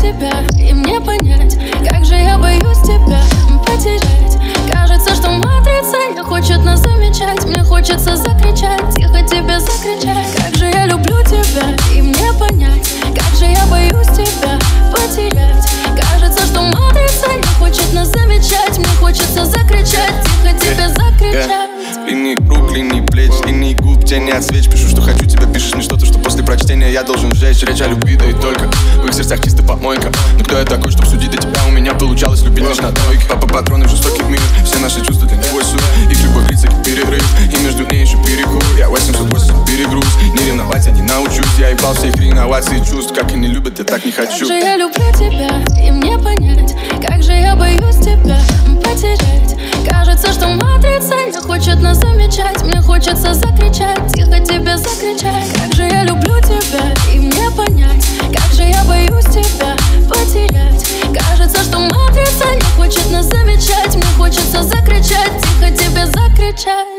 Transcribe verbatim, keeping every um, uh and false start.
тебя, и мне понять, как же я боюсь тебя потерять. Кажется, что матрица не хочет нас замечать. Мне хочется закричать, тихо тебе закричать. Как же я люблю тебя, и мне понять, как же я боюсь тебя потерять. Кажется, что матрица не хочет нас замечать. Мне хочется закричать, тихо тебе закричать. Линии рук, линии плеч, линии губ, тени от свеч. Пишу, что хочу тебя, пишешь мне что-то, что после прочтения я должен сжечь. Речь о любви, да и только в их сердцах чисто помойка. Но кто я такой, чтоб судить до тебя? У меня получалось любить лишь на тройке. Папа патроны жестоких мир, все наши чувства для него суд. Их любовь лица как перерыв, и между ней еще перекур. Я восемьсот восемь перегруз, не ревновать я не научусь. Я ебал всех реноваций чувств, как и не любят, я так не хочу. Как же я люблю тебя, и мне понять, как же я боюсь тебя потерять. Кажется, что матрица не хочет нас замечать. Мне хочется закричать, тихо тебе закричать. Как же я люблю тебя, и мне понять, как же я боюсь тебя потерять. Кажется, что матрица не хочет нас замечать. Мне хочется закричать, тихо тебе закричать.